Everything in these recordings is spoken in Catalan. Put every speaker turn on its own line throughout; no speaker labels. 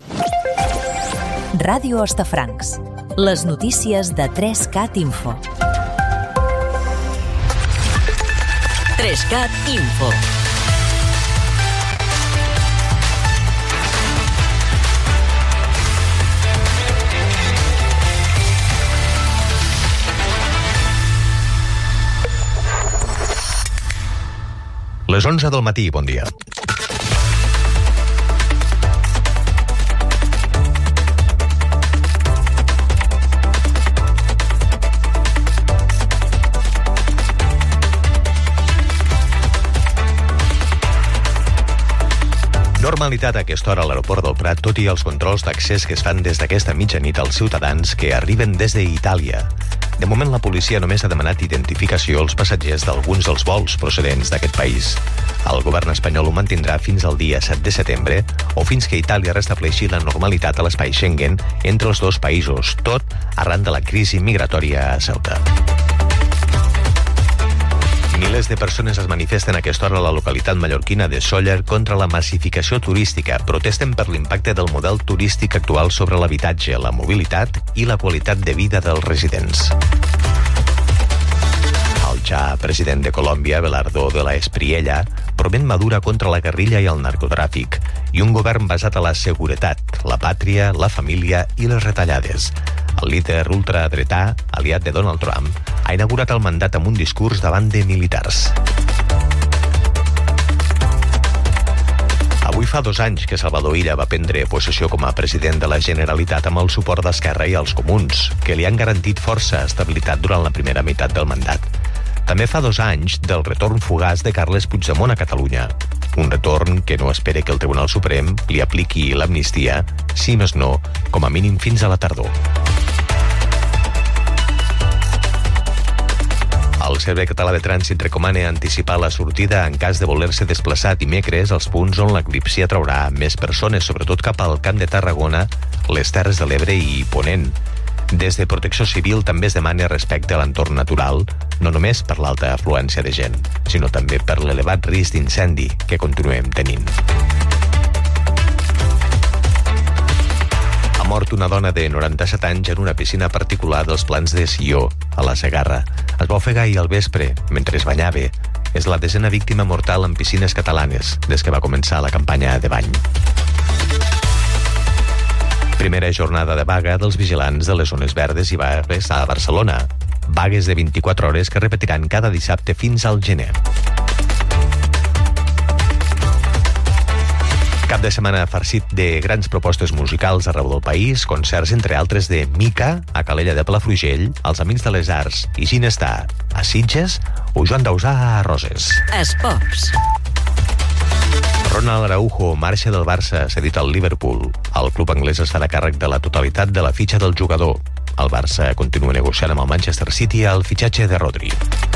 Ràdio Hostafrancs. Les notícies de 3CAT Info. 3CAT Info.
Les 11 del matí, bon dia. Normalitat a aquesta hora a l'aeroport del Prat, tot i els controls d'accés que es fan des d'aquesta mitjanit als ciutadans que arriben des d'Itàlia. De moment, la policia només ha demanat identificació als passatgers d'alguns dels vols procedents d'aquest país. El govern espanyol ho mantindrà fins al dia 7 de setembre o fins que Itàlia restableixi la normalitat a l'espai Schengen entre els dos països, tot arran de la crisi migratòria a Ceuta. Milers de persones es manifesten a aquesta hora a la localitat mallorquina de Sóller contra la massificació turística. Protesten per l'impacte del model turístic actual sobre l'habitatge, la mobilitat i la qualitat de vida dels residents. El ja president de Colòmbia, Belardo de la Espriella, promet Madura contra la guerrilla i el narcotràfic i un govern basat a la seguretat, la pàtria, la família i les retallades. El líder ultradretà, aliat de Donald Trump, ha inaugurat el mandat amb un discurs davant de militars. Avui fa 2 anys que Salvador Illa va prendre possessió com a president de la Generalitat amb el suport d'Esquerra i els Comuns, que li han garantit força estabilitat durant la primera meitat del mandat. També fa 2 anys del retorn fugaç de Carles Puigdemont a Catalunya. Un retorn que no espera que el Tribunal Suprem li apliqui l'amnistia, si més no, com a mínim fins a la tardor. El Servei Català de Trànsit recomana anticipar la sortida en cas de voler-se desplaçar dimecres als punts on l'eclipsi atraurà més persones, sobretot cap al Camp de Tarragona, les Terres de l'Ebre i Ponent. Des de Protecció Civil també es demana respecte a l'entorn natural, no només per l'alta afluència de gent, sinó també per l'elevat risc d'incendi que continuem tenint. Ha mort una dona de 97 anys en una piscina particular dels Plans de Sió, a la Segarra. Es va ofegar ahir al vespre, mentre es banyava. És la 10ª víctima mortal en piscines catalanes des que va començar la campanya de bany. Primera jornada de vaga dels vigilants de les zones verdes i vagues a Barcelona. Vagues de 24 hores que repetiran cada dissabte fins al gener. Cap de setmana farcit de grans propostes musicals arreu del país, concerts entre altres de Mica, a Calella de Palafrugell, els Amics de les Arts i Ginestar, a Sitges, o Joan Dausà a Roses.
Esports.
Ronald Araujo marxa del Barça, cedit al Liverpool. El club anglès es farà càrrec de la totalitat de la fitxa del jugador. El Barça continua negociant amb el Manchester City el fitxatge de Rodri.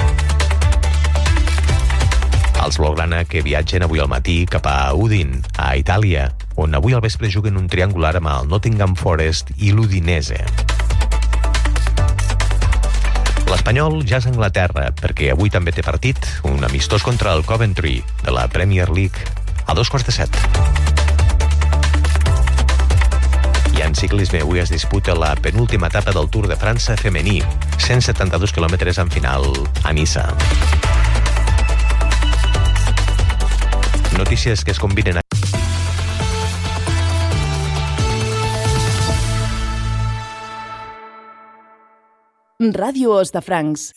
Els blaugrana que viatgen avui al matí cap a Udine, a Itàlia, on avui al vespre juguen un triangular amb el Nottingham Forest i l'Udinese. L'Espanyol ja és a Anglaterra, perquè avui també té partit, un amistós contra el Coventry, de la Premier League, a 7:15. I en ciclisme avui es disputa la penúltima etapa del Tour de França femení, 172 quilòmetres en final a Niça. Notícies que es combinen a...
Ràdio Hostafrancs.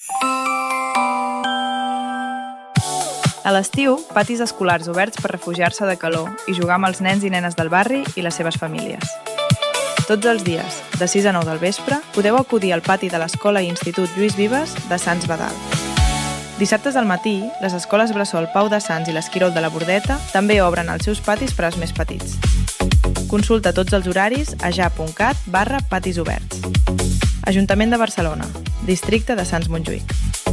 A l'estiu, patis escolars oberts per refugiar-se de calor i jugar amb els nens i nenes del barri i les seves famílies. Tots els dies, de 6 a 9 del vespre, podeu acudir al pati de l'Escola i Institut Lluís Vives de Sants Badal. Dissabtes al matí, les escoles Bressol Pau de Sants i l'Esquirol de la Bordeta també obren els seus patis per als més petits. Consulta tots els horaris a ja.cat/patis oberts. Ajuntament de Barcelona, districte de Sants Montjuïc.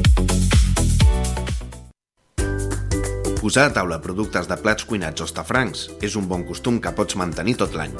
Posar a taula productes de plats cuinats hostafrancs és un bon costum que pots mantenir tot l'any.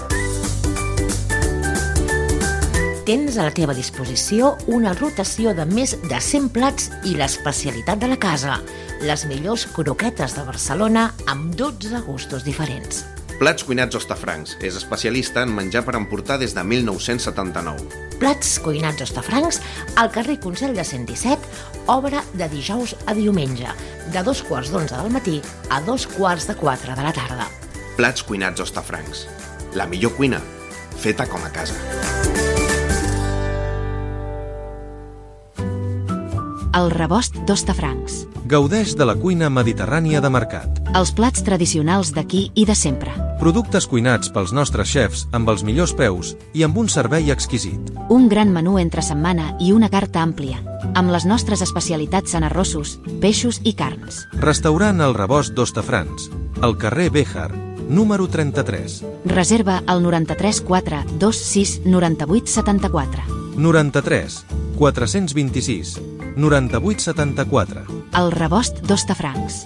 Tens a la teva disposició una rotació de més de 100 plats i l'especialitat de la casa, les millors croquetes de Barcelona amb 12 gustos diferents.
Plats Cuinats Hostafrancs és especialista en menjar per emportar des de 1979.
Plats Cuinats Hostafrancs, al carrer Consell de 117, obre de dijous a diumenge, de 2:15 del matí a 3:45 de la tarda.
Plats Cuinats Hostafrancs. La millor cuina, feta com a casa.
El rebost d'Hostafrancs.
Gaudeix de la cuina mediterrània de mercat.
Els plats tradicionals d'aquí i de sempre.
Productes cuinats pels nostres xefs amb els millors preus i amb un servei exquisit.
Un gran menú entre setmana i una carta àmplia, amb les nostres especialitats en arrossos, peixos i carns.
Restaurant El Rebost d'Hostafrancs, al carrer Béjar, número 33.
Reserva al 93 4 26 98 74.
93 426 98 74.
El rebost d'Hostafrancs.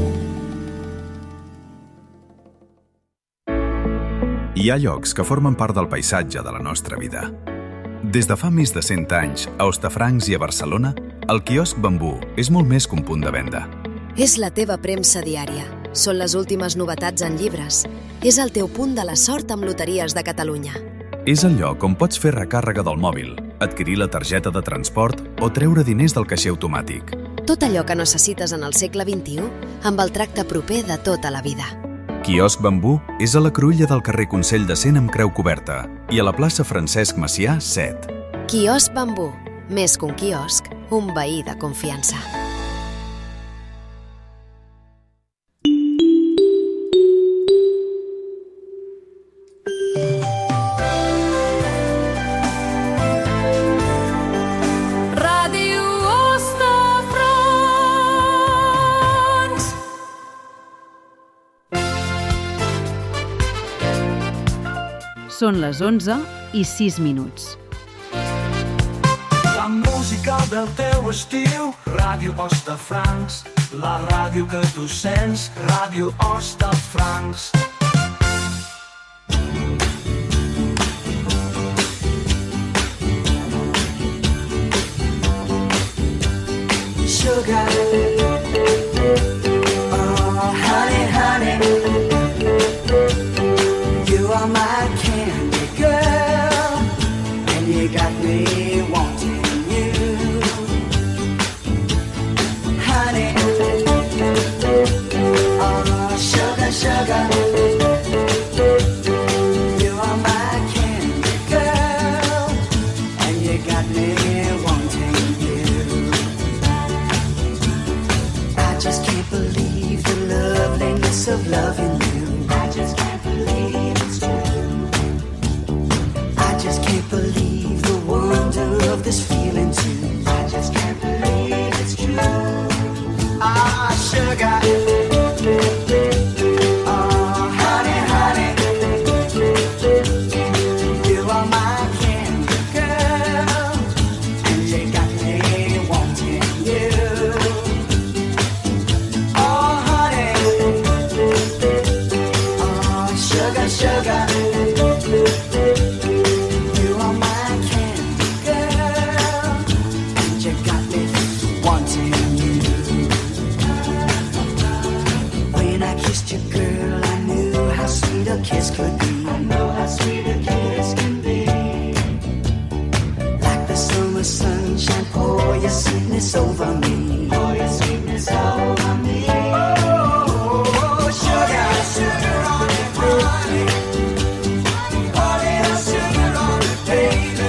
Hi ha llocs que formen part del paisatge de la nostra vida. Des de fa més de 100 anys, a Hostafrancs i a Barcelona, el quiosc Bambú és molt més que un punt de venda.
És la teva premsa diària. Són les últimes novetats en llibres. És el teu punt de la sort amb Loteries de Catalunya.
És el lloc on pots fer recàrrega del mòbil, adquirir la targeta de transport o treure diners del caixer automàtic.
Tot allò que necessites en el segle XXI amb el tracte proper de tota la vida.
Quiosc Bambú és a la cruïlla del carrer Consell de Cent amb Creu Coberta i a la plaça Francesc Macià 7.
Quiosc Bambú. Més que un quiosc, un veí de confiança.
Són les 11:06.
La música del teu estiu, Ràdio Hostafrancs. La ràdio que tu sents, Ràdio Hostafrancs. Sugar, oh honey, honey, you are my candy girl, and you got me wanting you, honey, oh sugar, sugar, you are my candy girl, and you got me wanting you. I just can't believe the loveliness of loving you. I just can't believe it's true. I just can't believe the wonder of this feeling too. I just can't believe it's true. Ah, sugar. Oh, honey, honey. You are my candy girl, and you got me wanting you. Oh, honey. Oh, sugar, sugar. You are my candy girl, and you got me wanting you. When I kissed you, girl, I knew how sweet a kiss could be. I know how sweet a kiss can be. Like the summer sunshine, pour your sweetness over me. Pour your sweetness over me. Oh, sugar, sugar on it, honey. Oh, little sugar on it, baby.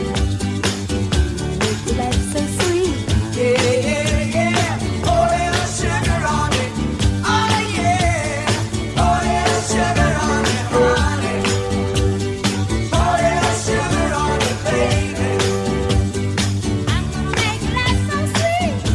Life's so sweet. Yeah, yeah, yeah. Oh, little sugar on it. Oh, yeah. Oh, little sugar on it, honey. Oh, little sugar on it, baby. I'm gonna make life so sweet.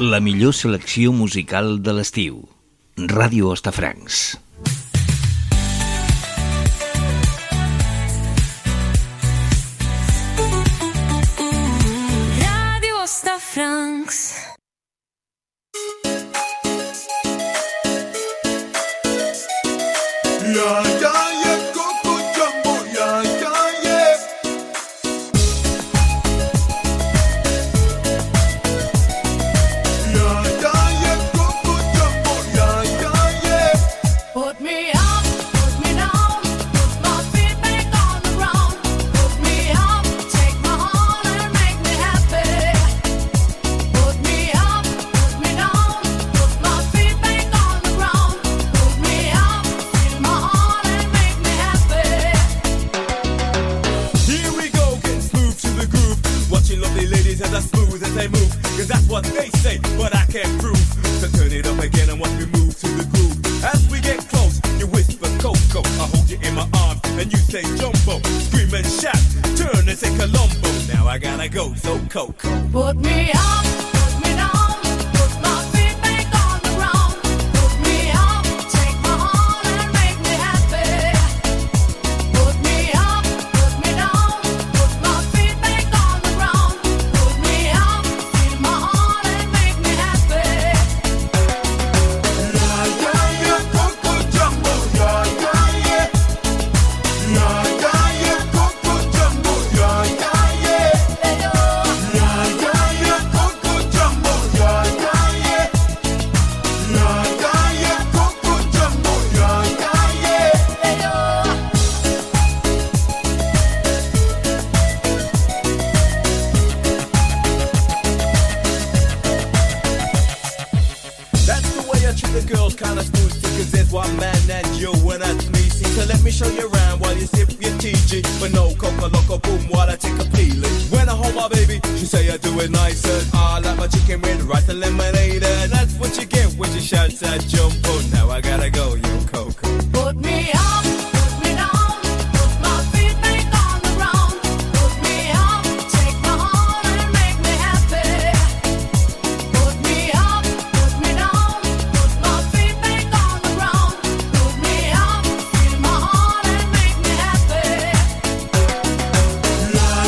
La millor selecció musical de l'estiu. Ràdio Hostafrancs.
Ràdio Hostafrancs.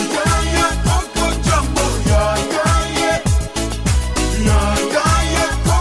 Yeah.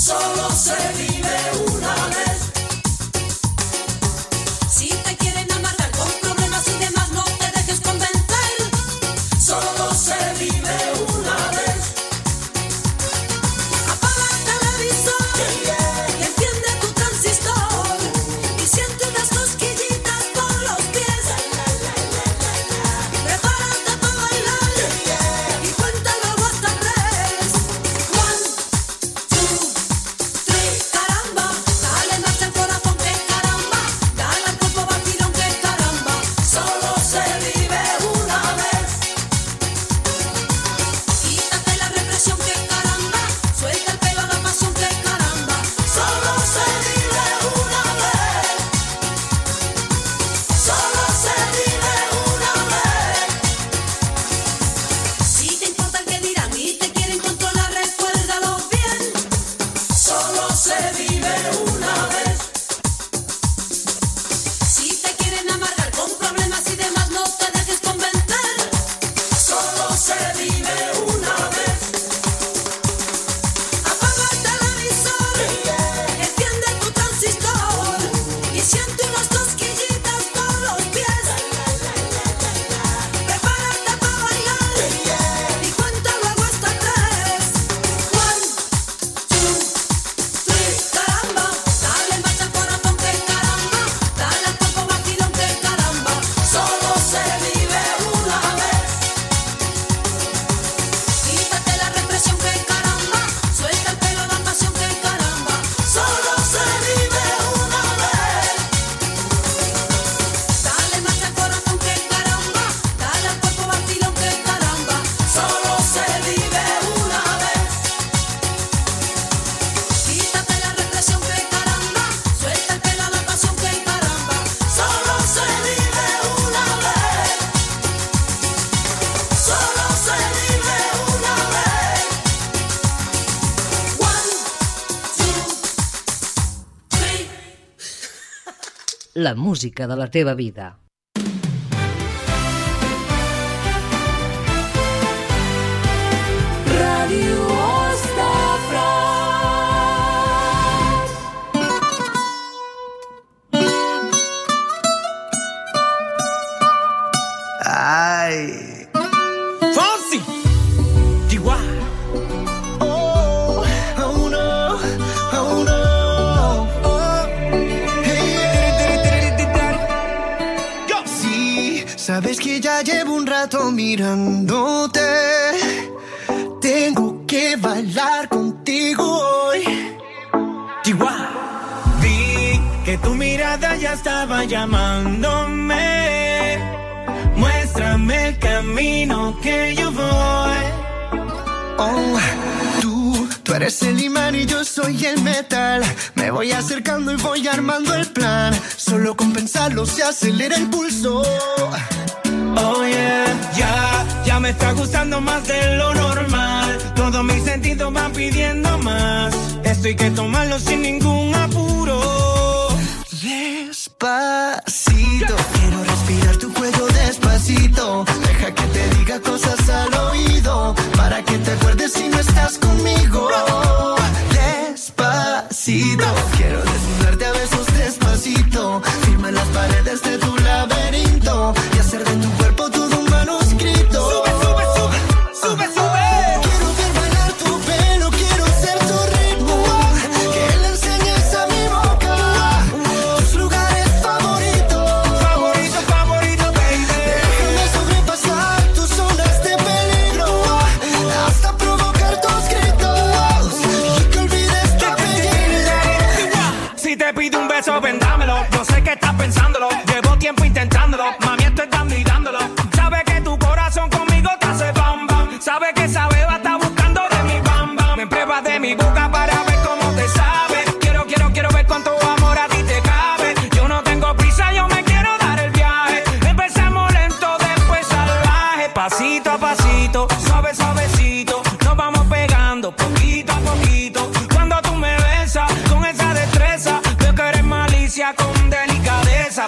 solo se vive una vez. Si te quieren amargar con problemas y demás, no te dejes convencer. Solo se vive una vez. Apaga el televisor y enciende tu transistor y siente unas cosquillitas por los pies. Prepárate para bailar y cuenta luego hasta 3. 1, 2, 3, caramba. Dale más al corazón que caramba. Dale al cuerpo vacilón que caramba. Solo se vive una vez. Quítate la represión que caramba. Suelta el pelo a la pasión que caramba. Solo se vive una vez. Solo se vive una vez. Si te importa el que dirán y te quieren controlar, recuérdalo bien. Solo se vive una vez. Si te quieren amargar con problemas y demás, no te dejes convencer. Solo se vive una vez. Apaga el televisor, enciende tu transistor y siente unas cosquillitas por los pies. Prepárate para bailar y cuenta luego hasta 3. 1, 2, 3, caramba. Dale más al corazón que caramba. Dale al cuerpo vacilón que caramba. Solo se vive una vez. Quítate la represión que caramba. Suelta el pelo a la pasión que caramba. Solo se vive una vez. Dale más al corazón que caramba. Dale al cuerpo vacilón que caramba. Solo se vive una vez. Quítate la represión que caramba. Suelta el pelo a la pasión que caramba. Solo se vive una vez. Solo se vive una vez. 1, 2, 3.
La música de la teva vida.
Ràdio Ostafrancs.
Ay. Fonsi. Chihuahua. Oh, oh no, oh no. Oh. Hey. Yo. Sí, sabes que ya llevo un rato mirándote. Tengo que bailar contigo hoy. Chihuahua. Vi que tu mirada ya estaba llamándome. Muéstrame el camino que yo voy. Oh, tú eres el imán y yo soy el metal. Me voy acercando y voy armando el plan. Solo con pensarlo se acelera el pulso. Oh yeah, ya me está gustando más de lo normal. Todos mis sentidos van pidiendo más. Esto hay que tomarlo sin ningún apuro. Despacito, quiero respirar tu cuello despacito. Deja que te diga cosas al oído, para que te acuerdes si no estás conmigo. Despacito, quiero desnudarte a besos despacito. Firma en las paredes de tu laberinto y hacer de tu cuerpo todo un manuscrito. Sube, sube, sube, sube, sube. Quiero ver bailar tu pelo, quiero ser tu ritmo. Que le enseñes a mi boca tus lugares favoritos. Favorito, favorito, baby. Déjame sobrepasar tus zonas de peligro hasta provocar tus gritos y que olvides tu apellido.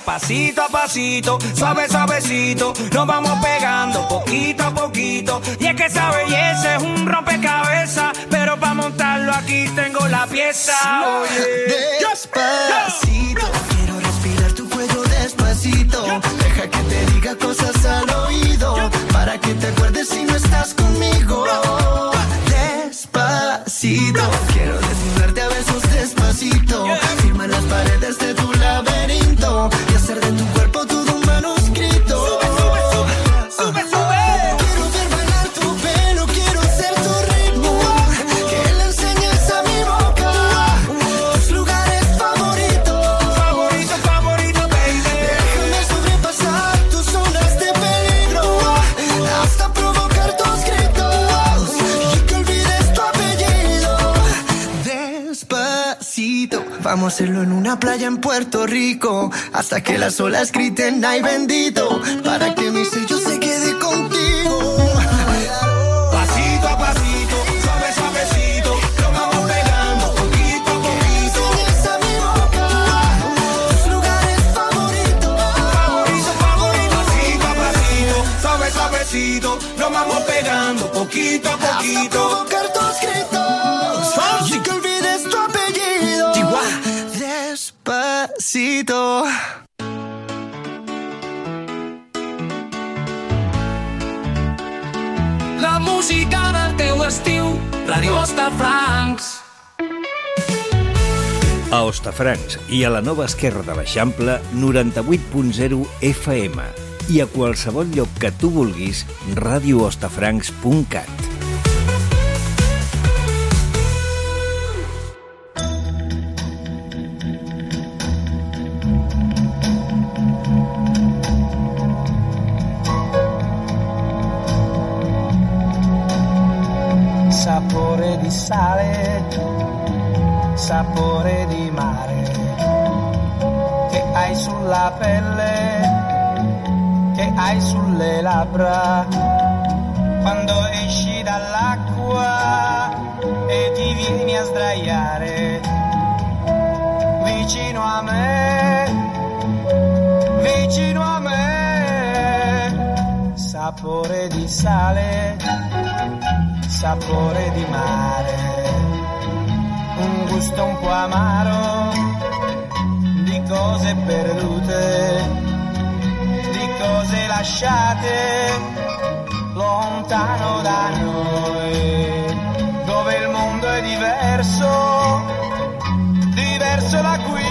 pasito a pasito, suave suavecito, nos vamos pegando poquito a poquito. Y es que esa belleza es un rompecabezas, pero para montarlo aquí tengo la pieza. Oye,
despacito, quiero respirar tu cuello despacito. Deja que te diga cosas al oído, para que te acuerdes si no estás conmigo. Despacito, quiero desnudarte a besos despacito. Firma las paredes de tu laberinto y hacer de tu cuerpo todo un manuscrito. Sube, sube. Quiero ver bailar tu pelo, quiero ser tu ritmo. Que le enseñes a mi boca tus lugares favoritos.
Favorito, favorito, baby.
Déjame sobrepasar tus zonas de peligro hasta provocar tus gritos y que olvides tu apellido. Despacito, vamos a hacerlo en una playa en Puerto Rico hasta que las olas griten ay bendito, para que mi sello se quede contigo.
Pasito a pasito, suave suavecito, nos vamos pegando poquito a poquito.
Enseñas a mi boca tus lugares favoritos.
Favorito, favorito, pasito a pasito, suave suavecito, nos vamos pegando poquito a poquito.
Hasta provocar tus gritos y que olvides tu apellido. Despacito.
La música del teu estiu, Ràdio Hostafrancs.
A Hostafrancs i a la nova esquerra de l'Eixample, 98.0 FM. I a qualsevol lloc que tu vulguis, radiohostafrancs.cat.
Sapore di sale, sapore di mare, che hai sulla pelle, che hai sulle labbra, quando esci dall'acqua e ti vieni a sdraiare vicino a me, vicino a me. Sapore di sale, sapore di mare, un gusto un po' amaro di cose perdute, di cose lasciate lontano da noi, dove il mondo è diverso, diverso da qui.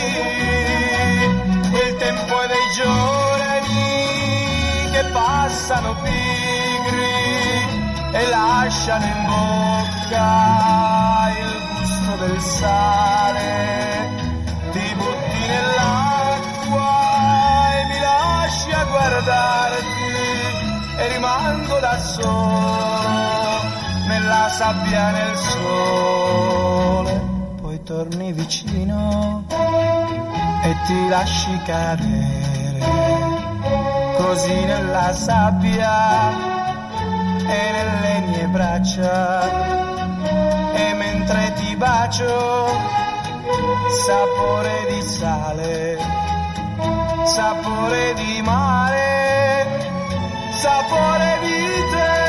Il tempo è dei giorni che passano pigri e lasciano in bocca il gusto del sale. Ti butti nell'acqua e mi lasci a guardarti e rimango da solo nella sabbia, nel sole. Poi torni vicino e ti lasci cadere così nella sabbia e nelle mie braccia, e mentre ti bacio, sapore di sale, sapore di mare, sapore di te.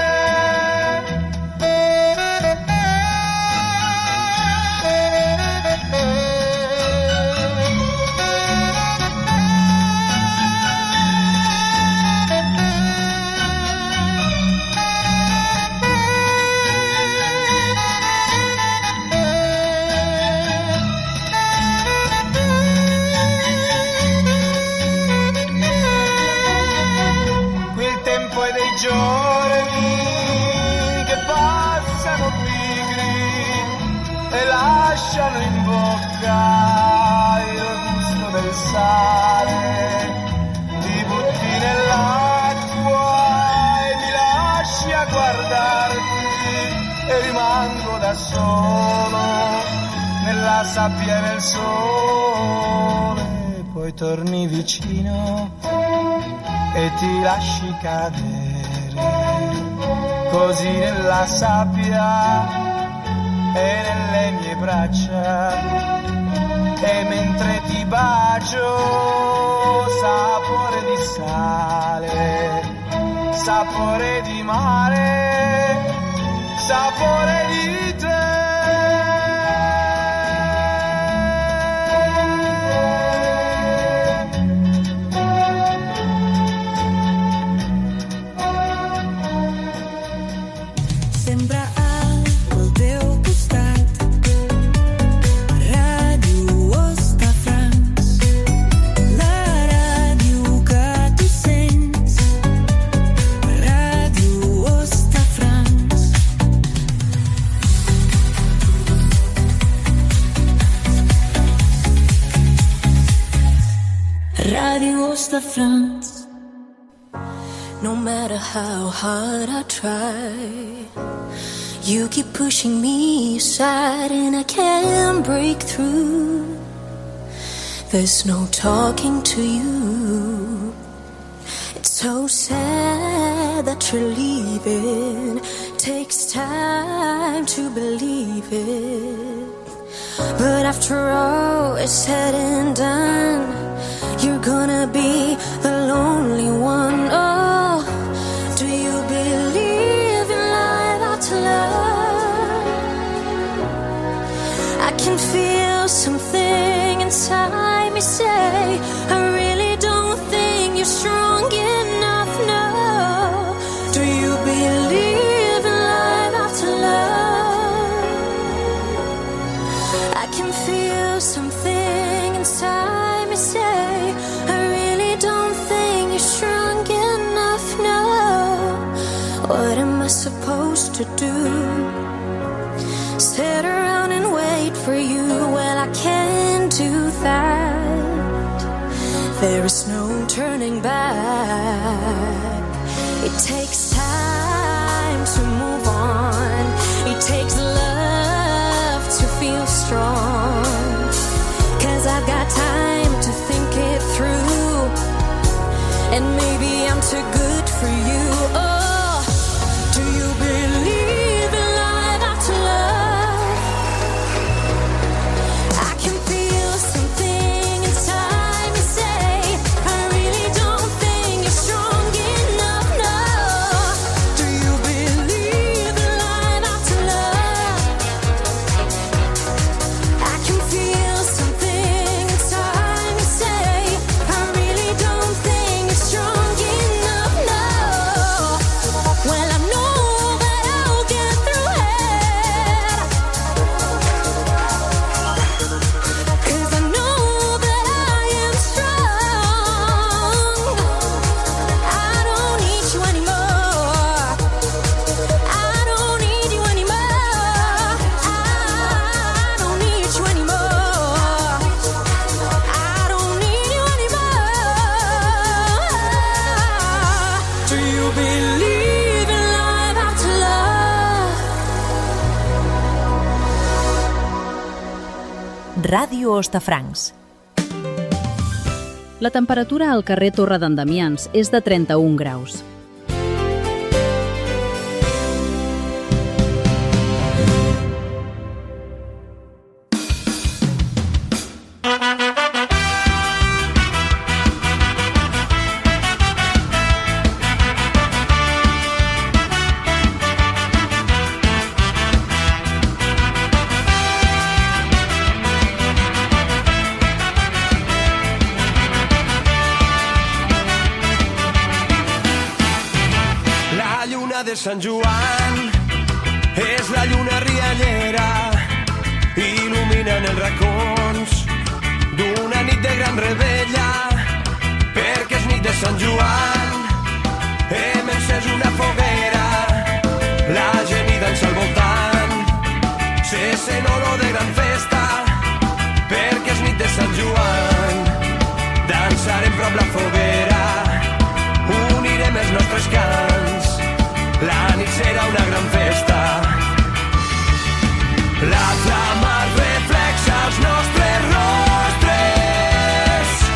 Lasciano in bocca il gusto del sale, ti butti nell'acqua e mi lasci a guardarti e rimango da solo nella sabbia e nel sole. Poi torni vicino e ti lasci cadere così nella sabbia e nelle mie braccia, e mentre ti bacio, sapore di sale, sapore di mare, sapore di te.
Sempre al teu costat, Ràdio Hostafrancs, la ràdio que tu sents, Ràdio Hostafrancs. Ràdio Hostafrancs. No matter how hard I try, you keep pushing me aside and I can't break through. There's no talking to you. It's so sad that you're leaving. Takes time to believe it. But after all is said and done, you're gonna be the lonely one. Oh, do you believe in life after love? I can feel something inside me say, I really don't think you're strong enough now. Do you believe in life after love? I can feel something inside me say, I really don't think you're strong enough now. What am I supposed to do? Sit around and wait for you? Well, I can't do that. There is no turning back. It takes time to move on. It takes love to feel strong. 'Cause I've got time to think it through. And maybe I'm too good for you. Oh, do you believe in life after love? I can feel something inside me say, I really don't think you're strong enough now. Do you believe in life after love? I can feel something inside me say, I really don't think you're strong enough now. Well, I know that I'll get through it. 'Cause I know that I am strong. I don't need you anymore. I don't need you anymore. I don't need you anymore. I don't need you anymore. Do you believe in life after love?
Ràdio Hostafrancs.
La temperatura al carrer Torre d'en Damians és de 31 graus.
La lluna de Sant Joan és la lluna riallera, il·luminant els racons d'una nit de gran rebella, perquè és nit de Sant Joan, hem encès una foguera, la gent hi dansa al voltant, se sent olor de gran festa, perquè és nit de Sant Joan, dansarem prop la foguera, unirem els nostres cants, la nit serà una gran festa. La flama reflexa els nostres rostres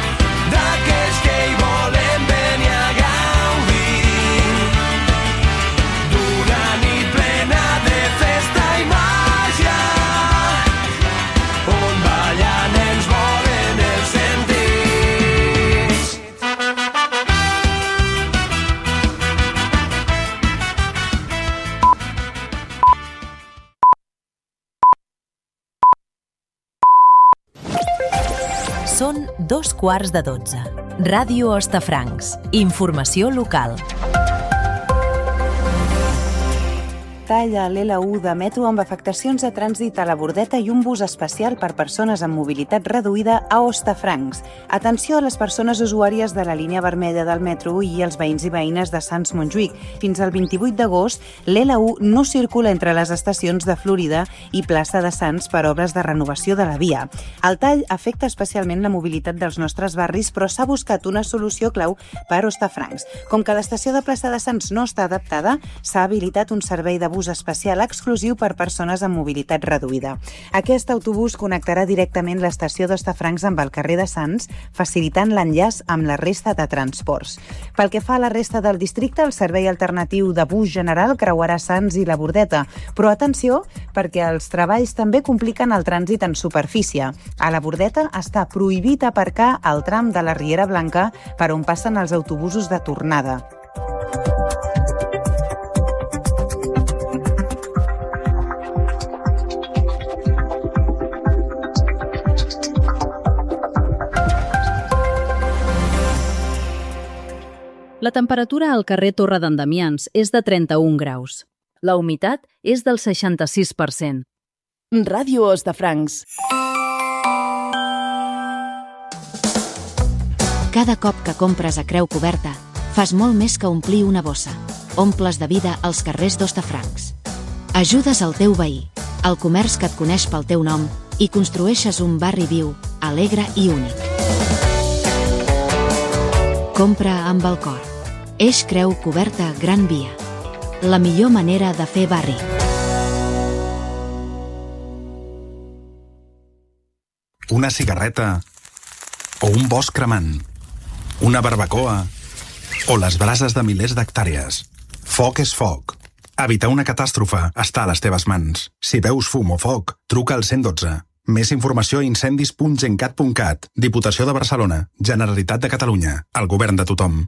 Són 2:15. Ràdio Hostafrancs. Informació local.
Talla l'L1 de metro amb afectacions de trànsit a la Bordeta i un bus especial per persones amb mobilitat reduïda a Hostafrancs. Atenció a les persones usuàries de la línia vermella del metro i els veïns i veïnes de Sants Montjuïc. Fins al 28 d'agost, l'L1 no circula entre les estacions de Florida i plaça de Sants per obres de renovació de la via. El tall afecta especialment la mobilitat dels nostres barris, però s'ha buscat una solució clau per Hostafrancs. Com que l'estació de plaça de Sants no està adaptada, s'ha habilitat un servei de bus especial exclusiu per persones amb mobilitat reduïda. Aquest autobús connectarà directament l'estació d'Hostafrancs amb el carrer de Sants, facilitant l'enllaç amb la resta de transports. Pel que fa a la resta del districte, el servei alternatiu de bus general creuarà Sants i la Bordeta, però atenció, perquè els treballs també compliquen el trànsit en superfície. A la Bordeta està prohibit aparcar al tram de la Riera Blanca per on passen els autobusos de tornada.
La temperatura al carrer Torre d'en Damians és de 31 graus. La humitat és del 66%.
Ràdio Hostafrancs.
Cada cop que compres a Creu Coberta, fas molt més que omplir una bossa. Omples de vida els carrers d'Hostafrancs. Ajudes el teu veí, el comerç que et coneix pel teu nom i construeixes un barri viu, alegre i únic. Compra amb el cor. Eix Creu Coberta Gran Via. La millor manera de fer barri.
Una cigarreta o un bosc cremant, una barbacoa o les brases de milers d'hectàrees. Foc és foc. Evitar una catàstrofe està a les teves mans. Si veus fum o foc, truca al 112. Més informació a incendis.gencat.cat. Diputació de Barcelona. Generalitat de Catalunya. El govern de tothom.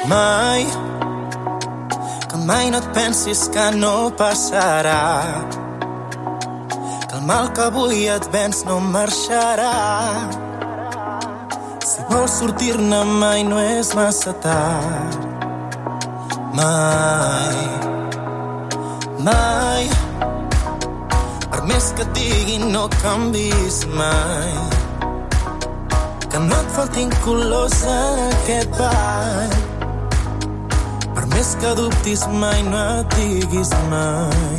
Mai, que mai no et pensis que no passarà, que el mal que avui et vens no marxarà. Si vols sortir-ne mai no és massa tard. Mai, mai, per més que et diguin no canvis mai, que no et faltin colors en aquest ball. Per més que dubtis mai no et diguis mai.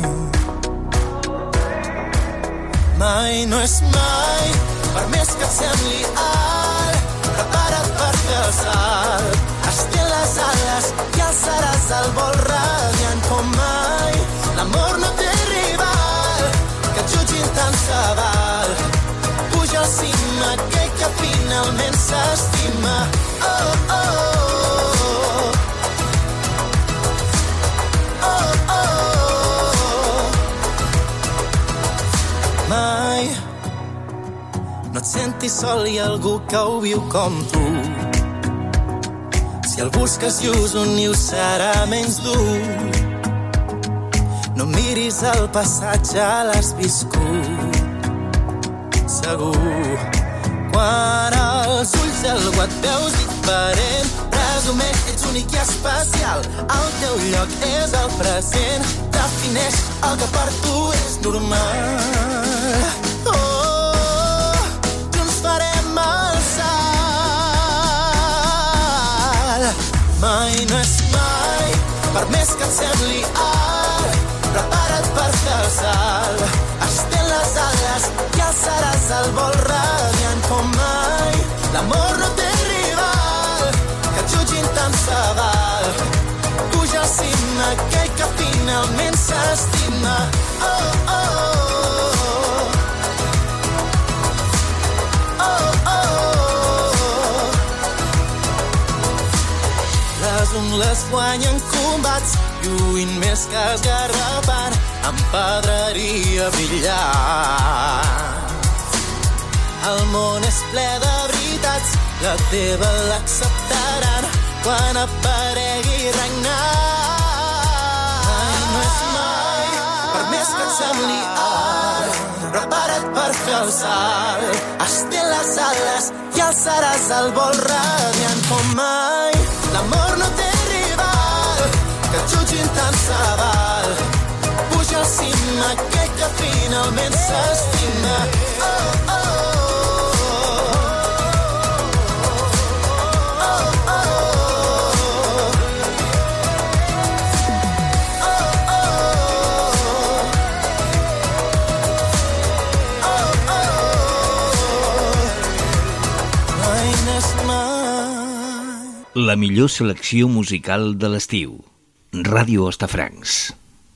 Mai no és mai, per més que et sembli alt, prepara't per fer el salt. Estén les ales i alçaràs el vol radiant com mai. L'amor no té rival, que et jutgin tant se val. Puja al cim aquell que finalment s'estima. Oh, oh, oh. Oh, oh. Mai no et sentis sol i algú que ho viu com tu. Si el busques just un niu serà menys dur. No miris el passat, ja l'has viscut. Segur, quan als ulls d'algú et veus diferent, presumeix, ets únic i especial. El teu lloc és el present, defineix el que per tu és normal. Oh, junts farem el salt. Mai no és mai, per més que et sembli alt, prepara't per fer el salt. Estén les ales i alçaràs el vol radiant com mai. L'amor no té rival, que et jutgin tant se val. Puja al cim aquell que finalment s'estima. Oh, oh, oh, oh. Les ungles guanyen combats, lluint més que esgarrapant, amb pedreria brillant. El món és ple de veritats, la teva l'acceptaran quan aparegui regnant. Mai no és mai, per més que et sembli alt, prepara't per fer el salt. Estén les ales i alçaràs el vol radiant com mai. L'amor no té rival, que et jutgin tant se val. Puja al cim aquell que finalment s'estima. Oh, oh, oh.
La millor selecció musical de l'estiu. Ràdio Hostafrancs.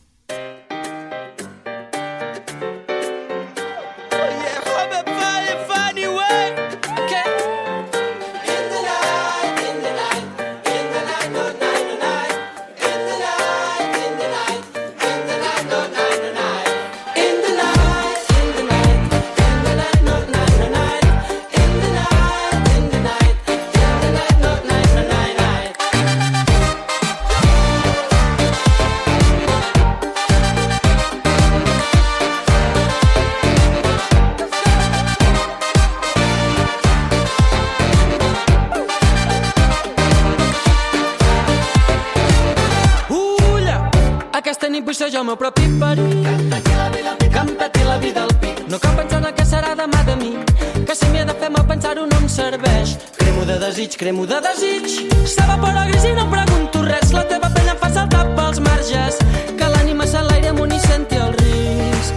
Jo meu propi perill. Canta-t'hi la vida al pit. No cal pensar en el que serà demà de mi, que si m'hi he de fer mal pensar-ho no em serveix. Cremo de desig, cremo de desig. S'evapora gris i no pregunto res. La teva pena em fa saltar pels marges, que l'ànima s'enlaire amunt i senti el risc.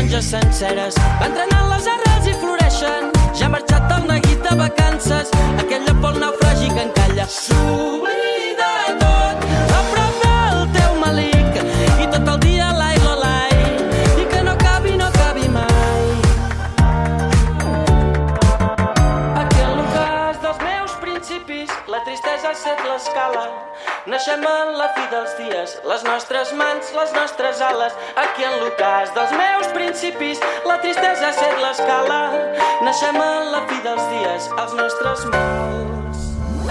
taronges senceres. Van trenant les arrels i floreixen. Ja ha marxat el neguit de vacances, aquell lloc pel naufragi que encalla. S'oblida tot a prop del teu malic i tot el dia l'ai l'olai i que no cabi mai. Aquell l'ocàs dels meus principis, la tristesa ha set l'escala. Naixem en la fi dels dies, les nostres mans, les nostres ales. Aquí en l'ocàs dels meus principis, la tristesa ha set l'escala. Naixem en la fi dels dies, els nostres mots.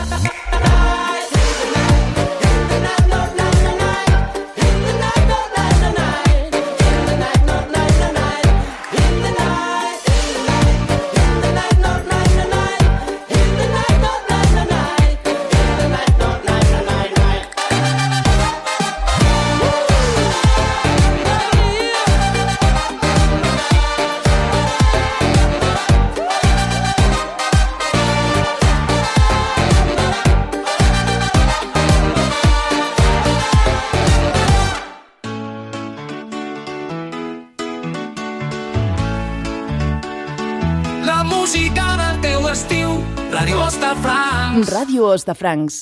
Ràdio Hostafrancs. Ràdio Hostafrancs.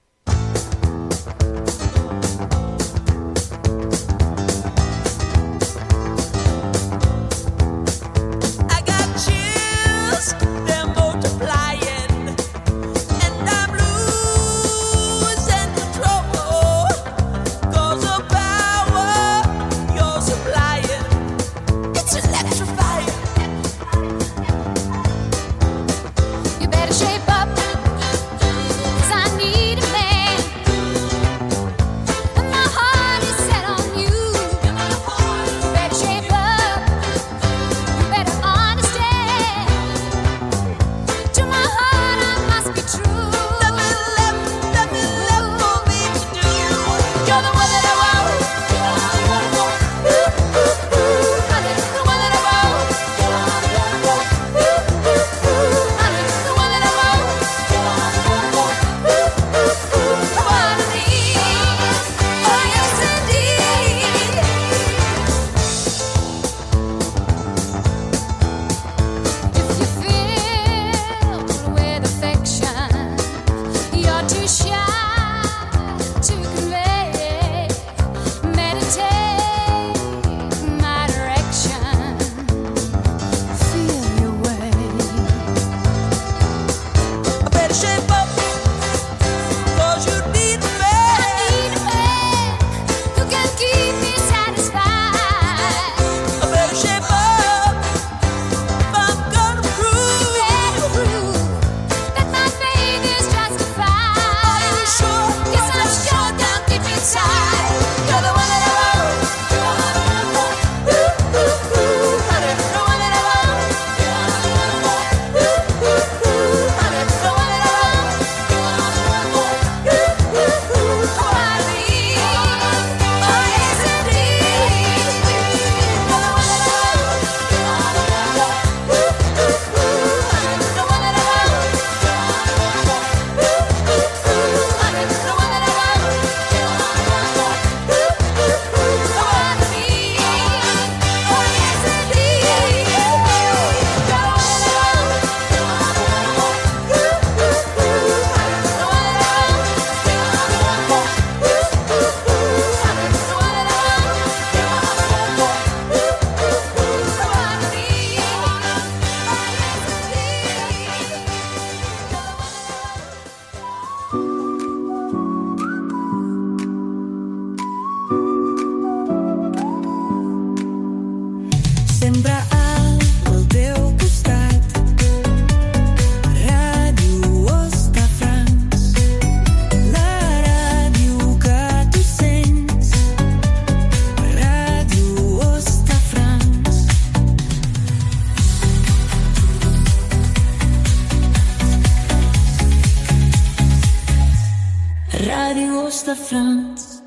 Hostafrancs.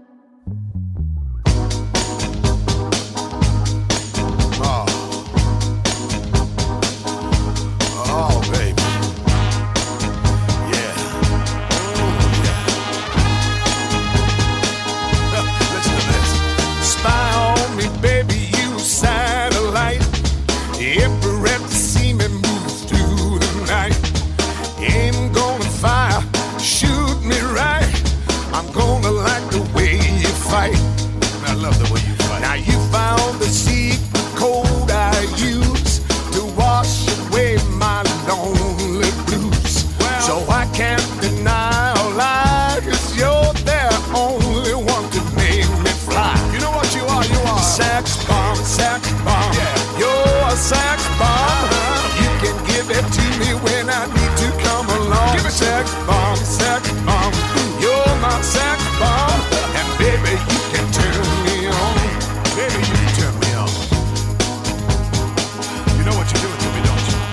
Oh, baby. Yeah. Ooh, yeah. Listen to this. Spy on me, baby, you satellite.
sex bomb. Yeah. You're a sex bomb. You can give it to me when I need to come along. Give it sex bomb, sex bomb. You're my sex bomb. And baby, you can turn me on. Baby, you can turn me on. You know what you're doing to me, don't you?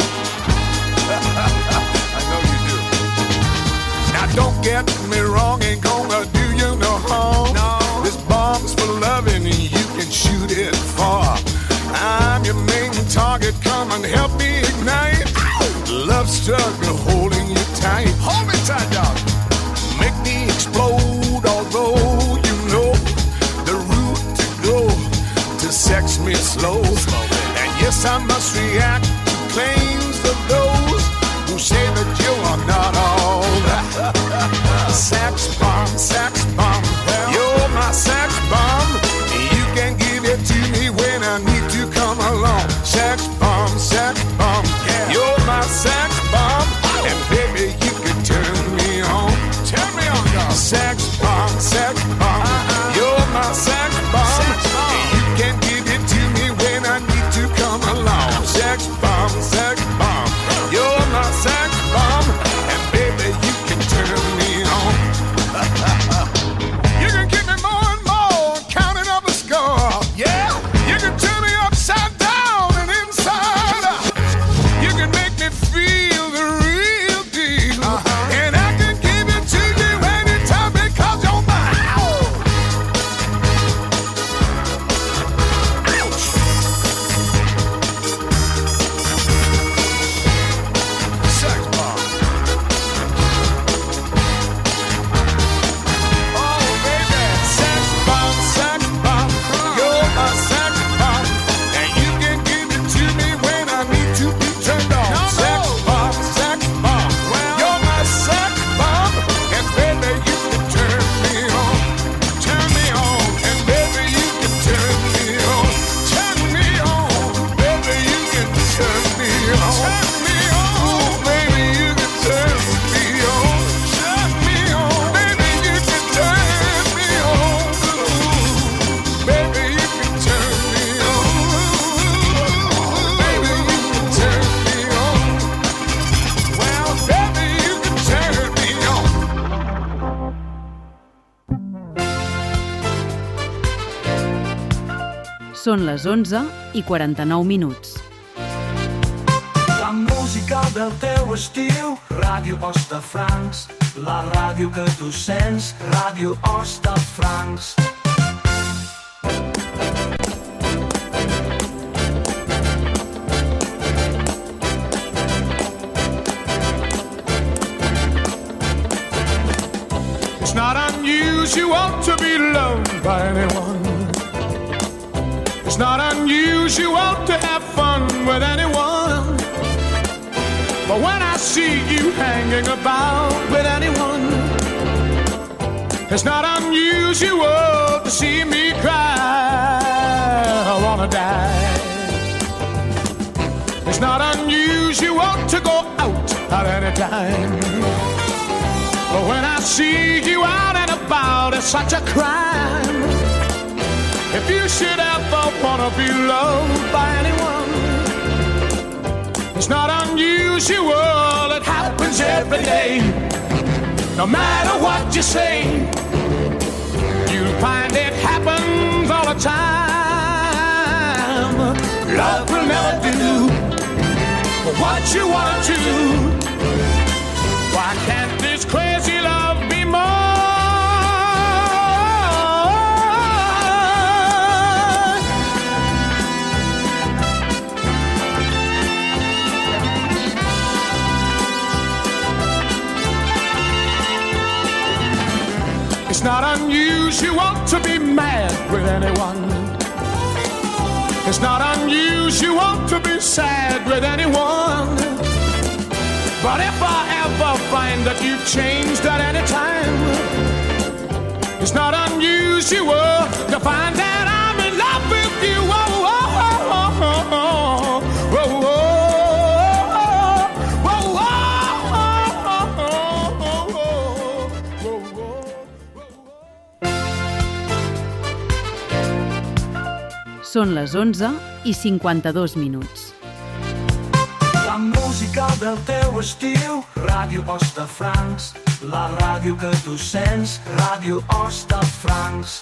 I know you do. Now don't get me wrong, ain't gonna do you no harm. No. This bomb's for loving and you can shoot it far. I'm your main target, come and help me ignite. Love struggle holding you tight. Hold me tight, dog. Make me explode, although you know the route to go to sex me slow. And yes, I must react to claims of those who say that you are not all that. Sex bomb, sex bomb. You're my sex bomb. You can give it to me when I need to come along. Sex bomb, yeah. You're my sex bomb. And baby, you can turn me on. Turn me on, dog. Sex bomb, you're my sex bomb. And you can give it to me when I need to come along. Sex bomb, you're my sex bomb. And baby, you can turn me on. You can give me more and more, counting up a score. Yeah, you can turn me upside down and inside out. You can make me feel the real deal. And I can give it to you anytime because you're mine. Ouch. Sex bomb. Oh, baby. Sex bomb. You're my sex bomb. And you can give it to me when I need to be turned on. No. Sex bomb. Well, you're my sex bomb. And baby, you can turn me on. Turn me on. And baby, you can turn me on. Turn me on. Baby, you can turn me on. Turn me on. Baby, you can turn me on. Turn me on. Baby, you can turn me on. Baby, you can turn me on. Baby, you can turn me on. Well, baby, you can turn me on.
Són les 11:49.
La música del teu estiu, Ràdio Hostafrancs. La ràdio que tu sents, Ràdio Hostafrancs.
It's not unusual to be loved by anyone. It's not unusual to have fun with anyone. But when I see you hanging about with anyone, it's not unusual to see me cry. I wanna die. It's not unusual to go out at any time. But when I see you out and about, it's such a crime. If you should ever wanna be loved by anyone, it's not unusual, it happens every day. No matter what you say, you'll find it happens all the time. Love will never do what you want to do. Why can't this crazy love be more? It's not unusual to be mad with anyone. It's not unusual to be sad with anyone. But if I ever find that you've changed at any time, it's not unusual to find that I'm in love with you. Oh, oh, oh, oh, oh, oh, oh, oh.
Són les 11:52.
La música del teu estiu, Ràdio Hostafrancs, la ràdio que tu sents, Ràdio Hostafrancs.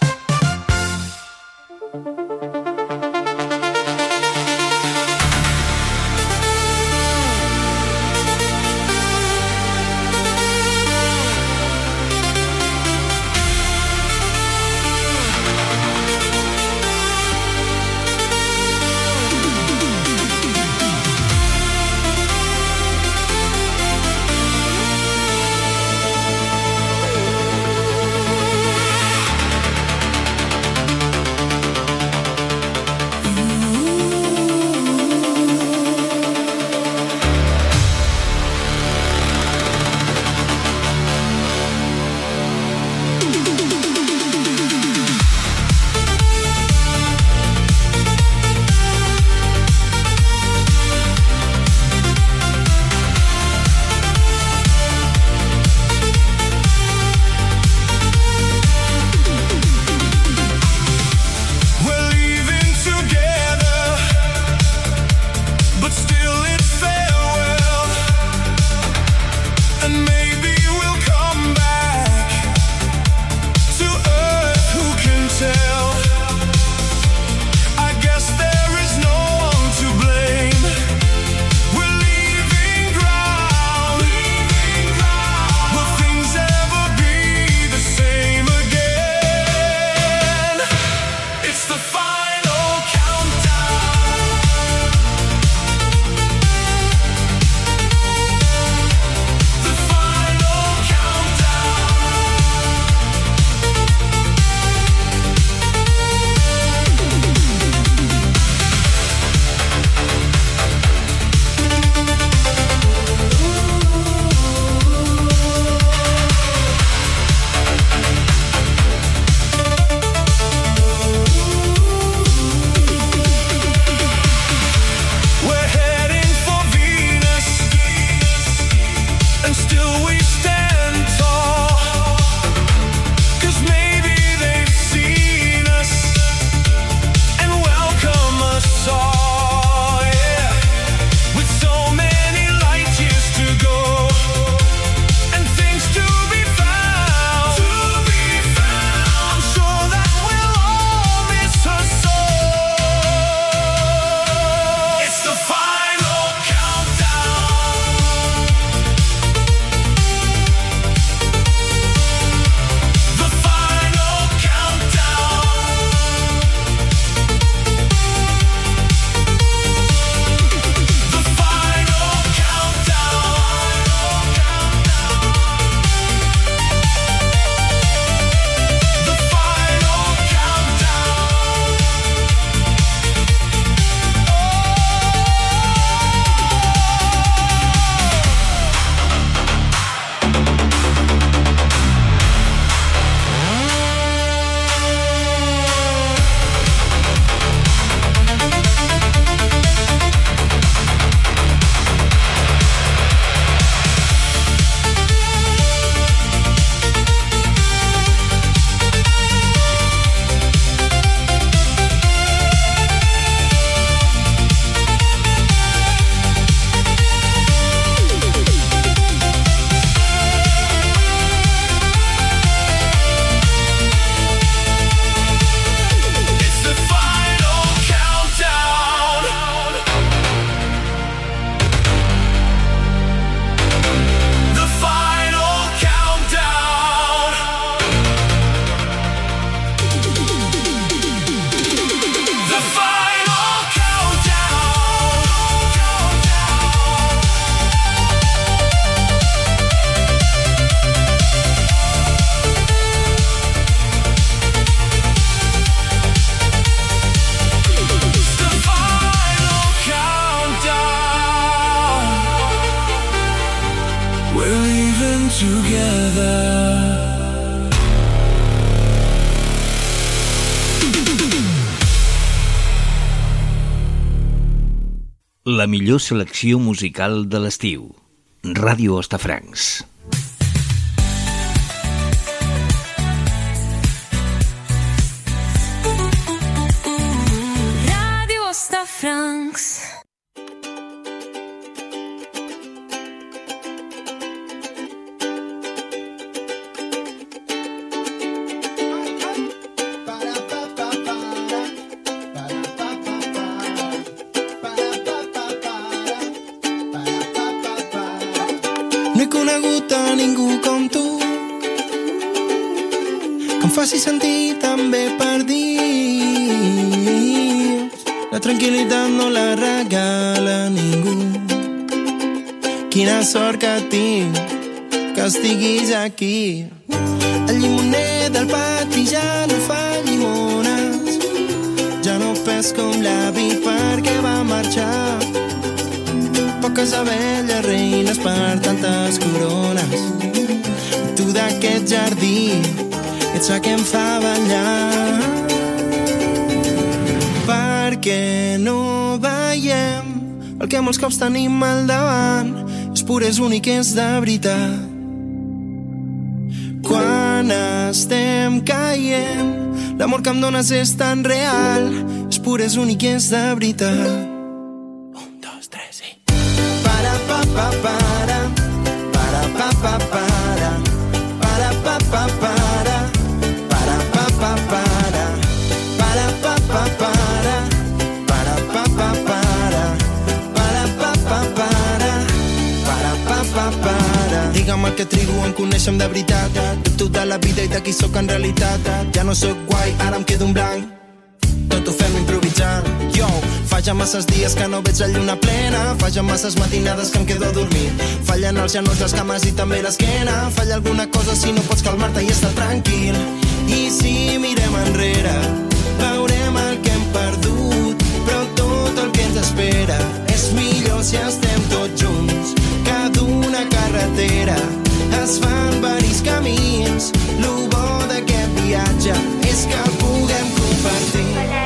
La millor selecció musical de l'estiu. Ràdio Hostafrancs.
Francs.
No he conegut a ningú com tu que em faci sentir tan bé per dir. La tranquil·litat no la regala ningú. Quina sort que tinc que estiguis aquí. El llimoner del pati ja no fa llimones, ja no pes com l'avi perquè va marxar. Poques abelles reines per tantes corones. Tu d'aquest jardí ets la que em fa ballar. Per què no veiem el que molts cops tenim al davant? És pur, és únic, és de veritat. Quan estem caient, l'amor que em dones és tan real. És pur, és únic, és de veritat. Para, para, pa, pa, para, para, pa, pa, para, para, pa, pa, para, para, pa, pa, para, para, pa, pa, para, para, pa, pa, para, para, pa, pa, para. Digue'm el que trigo en conèixer-me de veritat. Dubto de la vida i de qui sóc en realitat. Ja no sóc guai, ara em quedo en blanc. Tot ho fem improvisant. Yo, fa ja masses dies que no veig la lluna plena. Fa ja masses matinades que em quedo a dormir. Fallen els genolls, les cames i també l'esquena. Falla alguna cosa si no pots calmar-te i estar tranquil. I si mirem enrere, veurem el que hem perdut. Però tot el que ens espera és millor si estem tots junts. Que d'una carretera es fan varis camins. Lo bo d'aquest viatge és que el puguem compartir.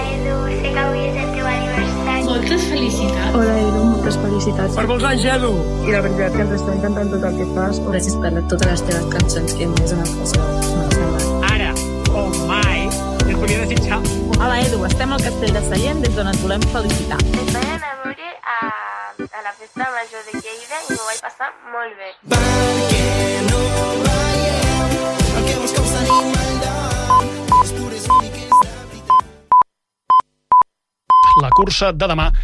Moltes felicitats.
Hola, Edu, moltes felicitats.
Per molts anys, Edu.
I la veritat que ens està encantant tot el que fas. Gràcies per totes les teves cançons que més en el passat.
Ara, o mai, et volia desitjar.
Hola, Edu, estem al Castell de Sallent, des d'on et volem felicitar.
Vaig anar a veure a la festa major de Lleida i m'ho vaig passar molt bé.
Perquè no veiem el que molts cops tenim al davant. És pur, és únic, és de veritat.
La cursa de demà